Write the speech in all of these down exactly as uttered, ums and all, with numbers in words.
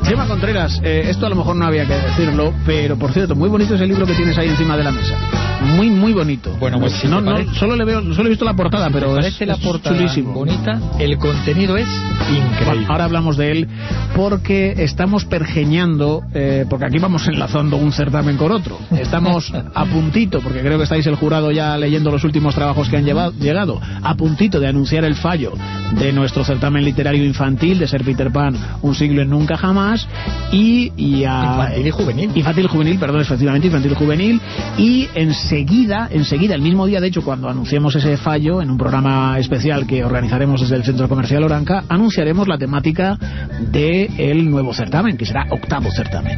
Chema Contreras, eh, esto a lo mejor no había que decirlo, pero por cierto, muy bonito ese libro que tienes ahí encima de la mesa. Muy, muy bonito. Bueno, pues si no, no, no, solo le veo, solo he visto la portada, pero me es, parece la es portada chulísimo. bonita, el contenido es increíble. Bueno, ahora hablamos de él porque estamos pergeñando, eh, porque aquí vamos enlazando un certamen con otro. Estamos a puntito, porque creo que estáis el jurado ya leyendo los últimos trabajos que han llevado, llegado, a puntito de anunciar el fallo de nuestro certamen literario infantil, de ser Peter Pan un siglo en nunca jamás, y, y a, infantil y juvenil. Infantil y juvenil, perdón, efectivamente, infantil y juvenil, y enseguida, enseguida, el mismo día, de hecho, cuando anunciemos ese fallo, en un programa especial que organizaremos desde el Centro Comercial Oranca, anunciaremos la temática del nuevo certamen, que será octavo certamen.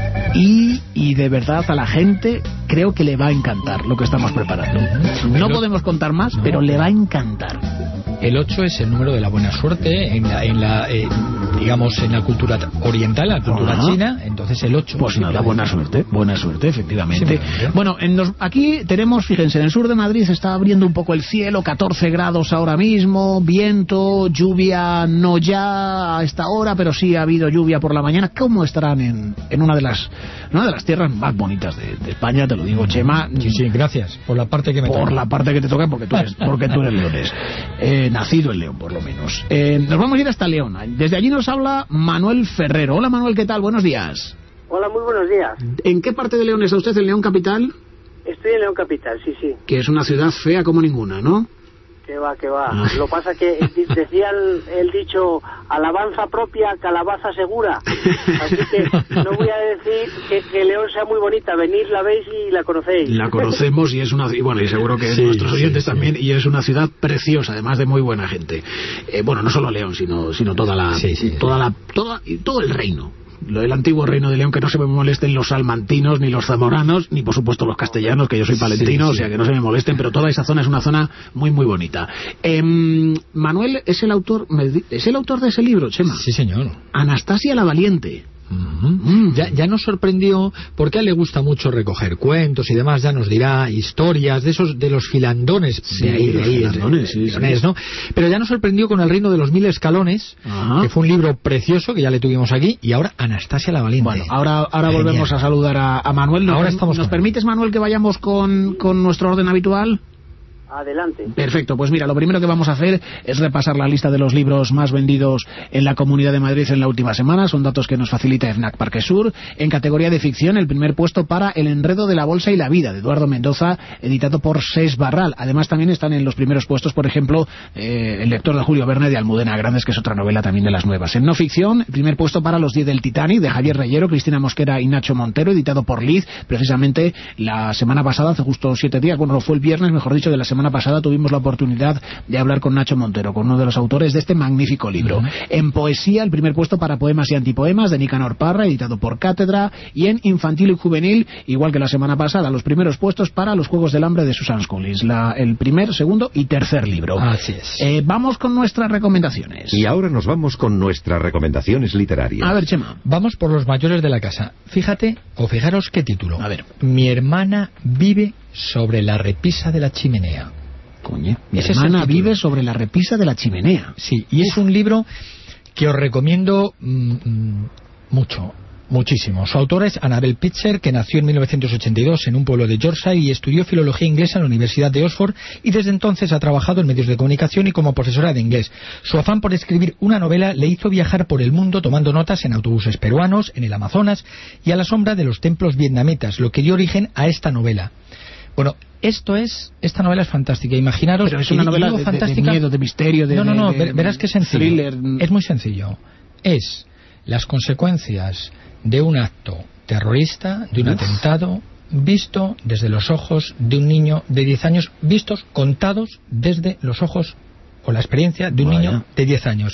Y, y de verdad a la gente creo que le va a encantar lo que estamos preparando. No podemos contar más, pero le va a encantar. El ocho es el número de la buena suerte en la, en la eh, digamos, en la cultura oriental, la cultura Ajá. china, entonces el ocho. Pues nada, buena suerte, buena suerte, efectivamente. Sí, bueno, en los, aquí tenemos, fíjense, en el sur de Madrid se está abriendo un poco el cielo, catorce grados ahora mismo, viento, lluvia no ya a esta hora, pero sí ha habido lluvia por la mañana. ¿Cómo estarán en, en una de las una de las tierras más bonitas de, de España, te lo digo, Chema? Sí, sí, gracias, por la parte que me Por toca. la parte que te toca, porque tú eres, porque tú eres leonés. Eh, nacido en León, por lo menos. Eh, nos vamos a ir hasta León. Desde allí nos habla Manuel Ferrero. Hola, Manuel, ¿qué tal? Buenos días. Hola, muy buenos días. ¿En qué parte de León está usted? ¿En León Capital? Estoy en León Capital, sí, sí. Que es una ciudad fea como ninguna, ¿no? Que va, que va. Ah. Lo pasa que decía el, el dicho, alabanza propia, calabaza segura. Así que no voy a decir que, que León sea muy bonita. Venid, la veis y la conocéis. La conocemos y es una... Y bueno, y seguro que sí, nuestros oyentes sí, también. sí. Y es una ciudad preciosa, además de muy buena gente. Eh, bueno, no solo León, sino sino toda la... Sí, sí, toda la toda, todo el reino. Lo del antiguo reino de León, que no se me molesten los salmantinos, ni los zamoranos, ni por supuesto los castellanos, que yo soy palentino, sí, sí. O sea que no se me molesten, pero toda esa zona es una zona muy muy bonita. Eh, Manuel es el autor es el autor de ese libro, Chema. Sí, señor. Anastasia la Valiente. Uh-huh. Mm. Ya, ya nos sorprendió, porque a él le gusta mucho recoger cuentos y demás, ya nos dirá historias de esos, de los filandones, sí, de ahí, de ahí, filandones, de, de, sí, de, sí. ¿no? Pero ya nos sorprendió con El reino de los mil escalones, Ajá. que fue un libro precioso que ya le tuvimos aquí, y ahora Anastasia la Valiente. Bueno, ahora, ahora volvemos a saludar a, a Manuel. ¿Nos, ahora estamos ¿nos permites, Manuel, que vayamos con, con nuestro orden habitual? Adelante. Perfecto, pues mira, lo primero que vamos a hacer es repasar la lista de los libros más vendidos en la Comunidad de Madrid en la última semana. Son datos que nos facilita FNAC Parquesur. En categoría de ficción, el primer puesto para El enredo de la bolsa y la vida, de Eduardo Mendoza, editado por Sés Barral. Además también están en los primeros puestos, por ejemplo, eh, El lector de Julio Verne, de Almudena Grandes, que es otra novela también de las nuevas. En no ficción, el primer puesto para Los diez del Titanic, de Javier Reyero, Cristina Mosquera y Nacho Montero, editado por Liz. Precisamente la semana pasada, hace justo siete días, bueno, fue el viernes, mejor dicho, de la semana pasada, tuvimos la oportunidad de hablar con Nacho Montero, con uno de los autores de este magnífico libro. Uh-huh. En poesía, el primer puesto para Poemas y antipoemas, de Nicanor Parra, editado por Cátedra. Y en infantil y juvenil, igual que la semana pasada, los primeros puestos para Los Juegos del Hambre, de Susan Collins, la, el primer, segundo y tercer libro. Así es. Eh, vamos con nuestras recomendaciones. Y ahora nos vamos con nuestras recomendaciones literarias. A ver, Chema. Vamos por los mayores de la casa. Fíjate, o fijaros qué título. A ver. Mi hermana vive sobre la repisa de la chimenea. Coño, mi Ese hermana vive sobre la repisa de la chimenea. Sí, y es un libro que os recomiendo mmm, mucho, muchísimo. Su autora es Annabel Pitzer, que nació en mil novecientos ochenta y dos en un pueblo de Yorkshire y estudió filología inglesa en la Universidad de Oxford, y desde entonces ha trabajado en medios de comunicación y como profesora de inglés. Su afán por escribir una novela le hizo viajar por el mundo tomando notas en autobuses peruanos, en el Amazonas y a la sombra de los templos vietnamitas, lo que dio origen a esta novela. Bueno, esto es, esta novela es fantástica. Imaginaros. Pero es una novela de, fantástica. de miedo, de misterio, de... No, no, no, de, verás que es sencillo. Thriller. Es muy sencillo. Es las consecuencias de un acto terrorista, de un Uf. atentado, visto desde los ojos de un niño de diez años, vistos, contados desde los ojos o la experiencia de un Vaya. niño de diez años.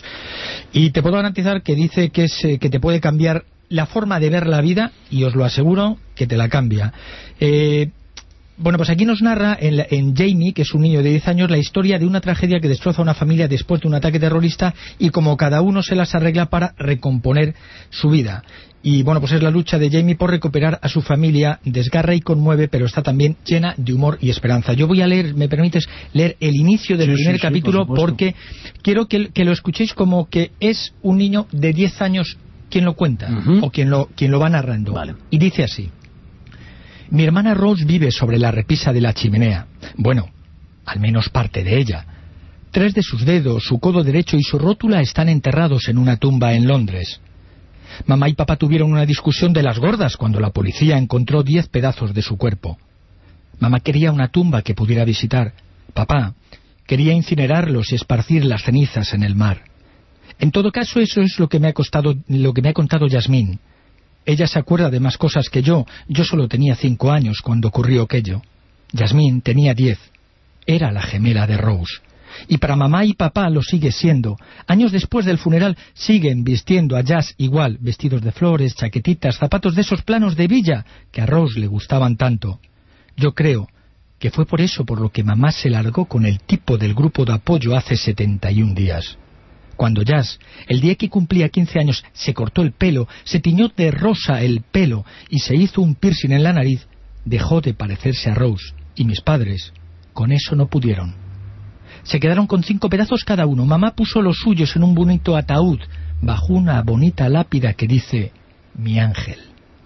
Y te puedo garantizar que dice que, es, que te puede cambiar la forma de ver la vida, y os lo aseguro que te la cambia. Eh... Bueno, pues aquí nos narra en, la, en Jamie, que es un niño de diez años, la historia de una tragedia que destroza a una familia después de un ataque terrorista, y como cada uno se las arregla para recomponer su vida. Y bueno, pues es la lucha de Jamie por recuperar a su familia, desgarra y conmueve, pero está también llena de humor y esperanza. Yo voy a leer, ¿me permites leer el inicio del sí, primer sí, capítulo? Sí, por porque quiero que, que lo escuchéis como que es un niño de diez años quien lo cuenta, uh-huh. o quien lo, quien lo va narrando. Vale. Y dice así: mi hermana Rose vive sobre la repisa de la chimenea. Bueno, al menos parte de ella. Tres de sus dedos, su codo derecho y su rótula están enterrados en una tumba en Londres. Mamá y papá tuvieron una discusión de las gordas cuando la policía encontró diez pedazos de su cuerpo. Mamá quería una tumba que pudiera visitar. Papá quería incinerarlos y esparcir las cenizas en el mar. En todo caso, eso es lo que me ha costado, lo que me ha contado Yasmín. Ella se acuerda de más cosas que yo. Yo solo tenía cinco años cuando ocurrió aquello. Yasmín tenía diez. Era la gemela de Rose. Y para mamá y papá lo sigue siendo. Años después del funeral siguen vistiendo a Jazz igual, vestidos de flores, chaquetitas, zapatos de esos planos de villa que a Rose le gustaban tanto. Yo creo que fue por eso por lo que mamá se largó con el tipo del grupo de apoyo hace setenta y un días. Cuando Jazz, el día que cumplía quince años, se cortó el pelo, se tiñó de rosa el pelo y se hizo un piercing en la nariz, dejó de parecerse a Rose, y mis padres con eso no pudieron. Se quedaron con cinco pedazos cada uno. Mamá puso los suyos en un bonito ataúd, bajo una bonita lápida que dice: mi ángel.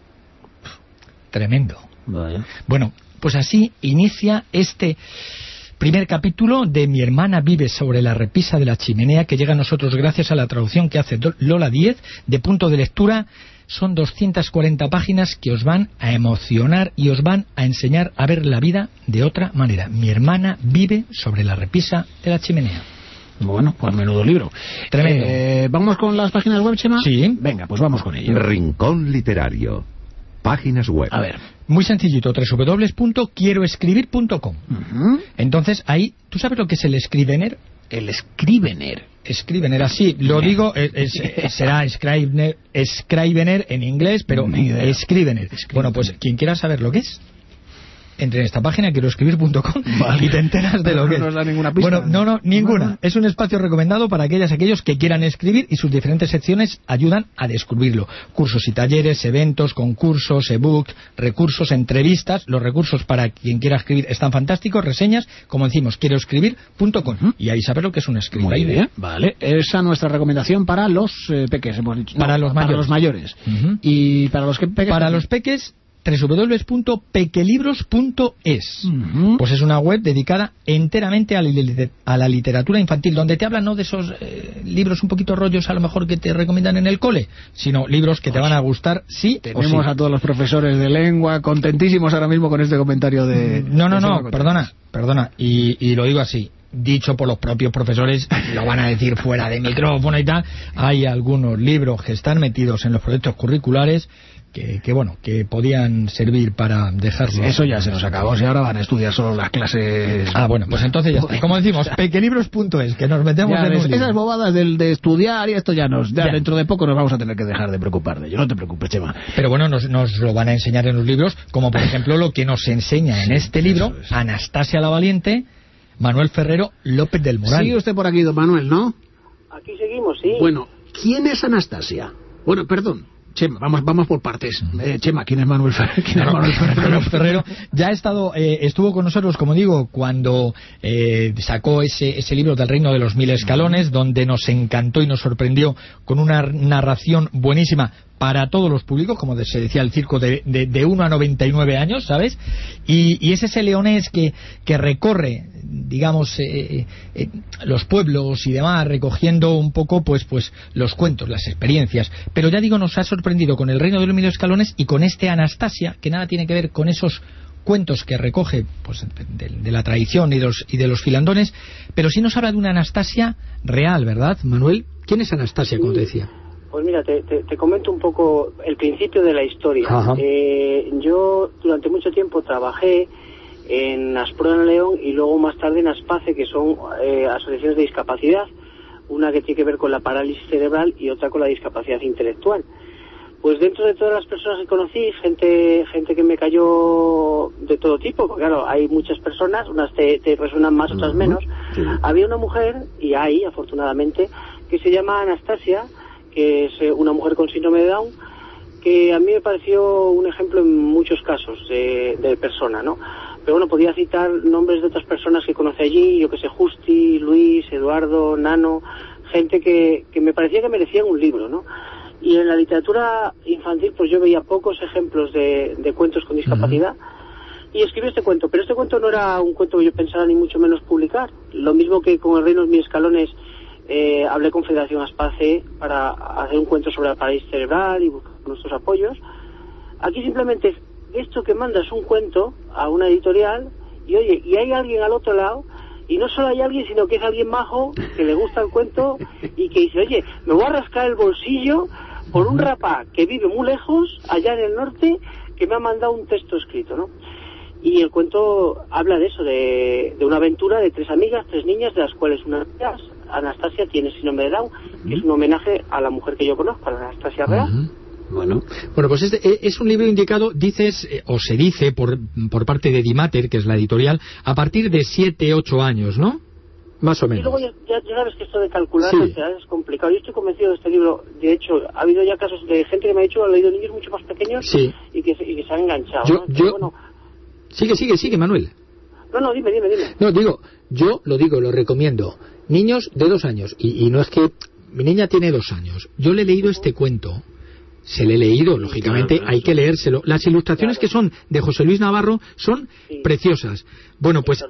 Tremendo. Vaya. Bueno, pues así inicia este primer capítulo de Mi hermana vive sobre la repisa de la chimenea, que llega a nosotros gracias a la traducción que hace Lola Díez, de Punto de Lectura. Son doscientas cuarenta páginas que os van a emocionar y os van a enseñar a ver la vida de otra manera. Mi hermana vive sobre la repisa de la chimenea. Bueno, pues menudo libro. Tremendo. Eh, ¿Vamos con las páginas web, Chema? Sí. Venga, pues vamos con ello. Rincón Literario. Páginas web. A ver. Muy sencillito, doble u doble u doble u punto quiero escribir punto com. Uh-huh. Entonces ahí, ¿tú sabes lo que es el Scrivener? El Scrivener. Scrivener, así, lo digo, es, es, será Scrivener, Scrivener en inglés, pero Scrivener. Bueno, pues quien quiera saber lo que es, entre en esta página quiero escribir punto com, vale, y te enteras de lo no que nos es. da ninguna pista. Bueno, no, no, ninguna. Es un espacio recomendado para aquellas aquellos que quieran escribir, y sus diferentes secciones ayudan a descubrirlo. Cursos y talleres, eventos, concursos, ebooks, recursos, entrevistas. Los recursos para quien quiera escribir están fantásticos, reseñas, como decimos, quiero escribir punto com. Uh-huh. Y ahí saber lo que es un script. Muy bien, vale. Esa nuestra recomendación para los eh, peques, hemos dicho. Para no, los mayores. Para los mayores. Uh-huh. Y para los que peques. Para los peques, doble u doble u doble u punto pequelibros punto es. Uh-huh. Pues es una web dedicada enteramente a la, a la literatura infantil, donde te hablan no de esos eh, libros un poquito rollos a lo mejor que te recomiendan en el cole, sino libros que te van a gustar sí Tenemos o sí. a todos los profesores de lengua contentísimos ahora mismo con este comentario de... No, no, de no, perdona, perdona, y, y lo digo así, dicho por los propios profesores, lo van a decir fuera de micrófono y tal. Hay algunos libros que están metidos en los proyectos curriculares que, que bueno, que podían servir para dejarlo. Eso ya se nos acabó, si ahora van a estudiar solo las clases... Ah, bueno, pues entonces ya está. Como decimos, pequelibros punto es, que nos metemos ya en ves, un esas bobadas del, de estudiar y esto ya nos... Ya ya. Dentro de poco nos vamos a tener que dejar de preocupar de ello, no te preocupes, Chema. Pero bueno, nos, nos lo van a enseñar en los libros, como por ejemplo lo que nos enseña en sí, este libro es. Anastasia la Valiente, Manuel Ferrero López del Moral. Sigue usted por aquí, don Manuel, ¿no? Aquí seguimos, sí. Bueno, ¿quién es Anastasia? Bueno, perdón, Chema, vamos, vamos por partes. Eh, Chema, ¿quién es Manuel Ferrero? ¿Quién es Manuel Ferrero? Ferrero ya ha estado, eh, estuvo con nosotros, como digo, cuando eh, sacó ese, ese libro del Reino de los Mil Escalones, donde nos encantó y nos sorprendió con una narración buenísima para todos los públicos, como se decía, el circo de, de, de uno a noventa y nueve años, ¿sabes? Y, y es ese leonés que, que recorre, digamos, eh, eh, los pueblos y demás, recogiendo un poco, pues, pues los cuentos, las experiencias. Pero ya digo, nos ha sorprendido con el Reino de los Mil Escalones y con este Anastasia, que nada tiene que ver con esos cuentos que recoge pues de, de la tradición y de, los, y de los filandones, pero sí nos habla de una Anastasia real, ¿verdad, Manuel? ¿Quién es Anastasia, como te decía? Pues mira, te, te, te comento un poco el principio de la historia. Eh, yo durante mucho tiempo trabajé en Aspro en León y luego más tarde en Aspace, que son eh, asociaciones de discapacidad, una que tiene que ver con la parálisis cerebral y otra con la discapacidad intelectual. Pues dentro de todas las personas que conocí, gente gente que me cayó de todo tipo, porque claro, hay muchas personas, unas te, te resuenan más, otras menos. Sí. Había una mujer, y hay afortunadamente, que se llama Anastasia, que es una mujer con síndrome de Down, que a mí me pareció un ejemplo en muchos casos de, de persona, ¿no? Pero bueno, podía citar nombres de otras personas que conocí allí, yo que sé, Justi, Luis, Eduardo, Nano, gente que, que me parecía que merecían un libro, ¿no? Y en la literatura infantil, pues yo veía pocos ejemplos de, de cuentos con discapacidad. Uh-huh. Y escribí este cuento, pero este cuento no era un cuento que yo pensara ni mucho menos publicar. Lo mismo que con El reino de mis escalones, eh, hablé con Federación Aspace para hacer un cuento sobre la parálisis cerebral y buscar nuestros apoyos. Aquí simplemente esto que mandas un cuento a una editorial y oye, y hay alguien al otro lado, y no solo hay alguien, sino que es alguien majo, que le gusta el cuento y que dice, oye, me voy a rascar el bolsillo por un rapá que vive muy lejos, allá en el norte, que me ha mandado un texto escrito, ¿no? Y el cuento habla de eso, de, de una aventura de tres amigas, tres niñas, de las cuales una de ellas, Anastasia, tiene síndrome de Down, que es un homenaje a la mujer que yo conozco, a la Anastasia Real. Uh-huh. Bueno, bueno, pues es, es un libro indicado, dices, o se dice por, por parte de Edimater, que es la editorial, a partir de siete, ocho años, ¿no? Más o menos. Y luego ya, ya, ya sabes que esto de calcular sí. las edades es complicado. Yo estoy convencido de este libro. De hecho, ha habido ya casos de gente que me ha dicho, han leído niños mucho más pequeños sí. y, que, y que se han enganchado. Yo, ¿no? Entonces, yo... bueno, Sigue, sigue, sigue, Manuel. No, no, dime, dime, dime. No, digo, yo lo digo, lo recomiendo. Niños de dos años. Y, y no es que... Mi niña tiene dos años. Yo le he leído este cuento. Se le he leído, lógicamente, claro, claro, hay que leérselo. Las ilustraciones claro. que son de José Luis Navarro son sí. preciosas. Bueno, pues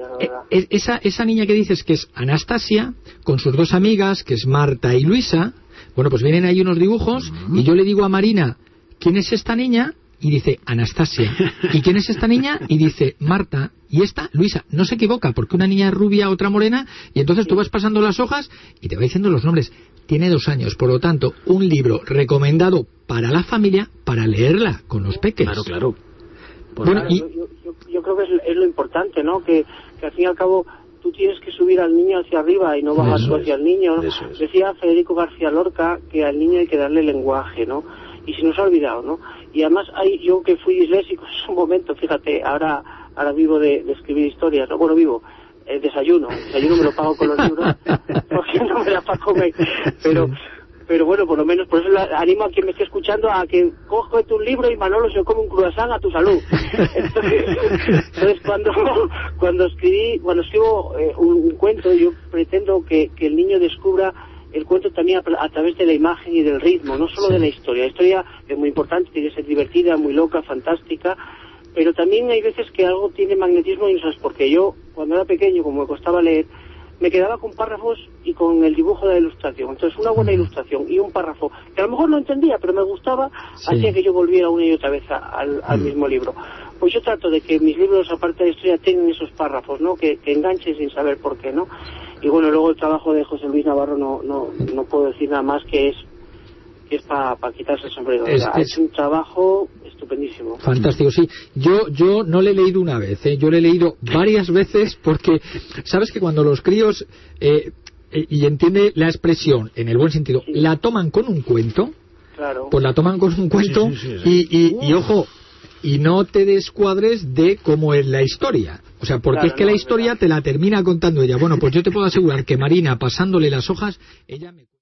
eh, esa, esa niña que dices que es Anastasia, con sus dos amigas, que es Marta y Luisa, bueno, pues vienen ahí unos dibujos, uh-huh. y yo le digo a Marina, ¿quién es esta niña? Y dice, Anastasia. ¿Y quién es esta niña? Y dice, Marta. Y esta, Luisa. No se equivoca, porque una niña es rubia, otra morena, y entonces sí. tú vas pasando las hojas y te va diciendo los nombres. Tiene dos años, por lo tanto, un libro recomendado para la familia, para leerla con los peques. Claro, claro. Pues bueno, claro, y... yo, yo, yo creo que es, es lo importante, ¿no? Que, que al fin y al cabo tú tienes que subir al niño hacia arriba y no bajar tú hacia el niño. Decía Federico García Lorca que al niño hay que darle lenguaje, ¿no? Y se nos ha olvidado, ¿no? Y además, hay, yo que fui disléxico en su momento, fíjate, ahora ahora vivo de, de escribir historias, ¿no? Bueno, vivo, eh, desayuno, desayuno me lo pago con los libros, porque no me da para comer, pero... Pero bueno, por lo menos, por eso animo a quien me esté escuchando a que coge tu libro y Manolo se come un croissant a tu salud. Entonces, entonces cuando cuando escribí, cuando escribo eh, un, un cuento, yo pretendo que, que el niño descubra el cuento también a, a través de la imagen y del ritmo, no solo sí. de la historia. La historia es muy importante, tiene que ser divertida, muy loca, fantástica, pero también hay veces que algo tiene magnetismo y no sabes por qué. Yo, cuando era pequeño, como me costaba leer, me quedaba con párrafos y con el dibujo de la ilustración. Entonces, una buena ilustración y un párrafo, que a lo mejor no entendía, pero me gustaba, sí. hacía que yo volviera una y otra vez a, al, al mm. mismo libro. Pues yo trato de que mis libros, aparte de la historia, tengan esos párrafos, ¿no? Que, que enganchen sin saber por qué, ¿no? Y bueno, luego el trabajo de José Luis Navarro no no, no puedo decir nada más que es que es para pa quitarse el sombrero. Es, es, es un trabajo estupendísimo. Fantástico, sí. Yo yo no le he leído una vez, ¿eh? Yo le he leído varias veces porque, ¿sabes que cuando los críos, eh, eh, y entiende la expresión, en el buen sentido, sí. la toman con un cuento, claro. pues la toman con un cuento, sí, sí, sí, sí. Y, y, y ojo, y no te descuadres de cómo es la historia. O sea, porque claro, es que no, la historia te la termina contando ella. Bueno, pues yo te puedo asegurar que Marina, pasándole las hojas, ella me...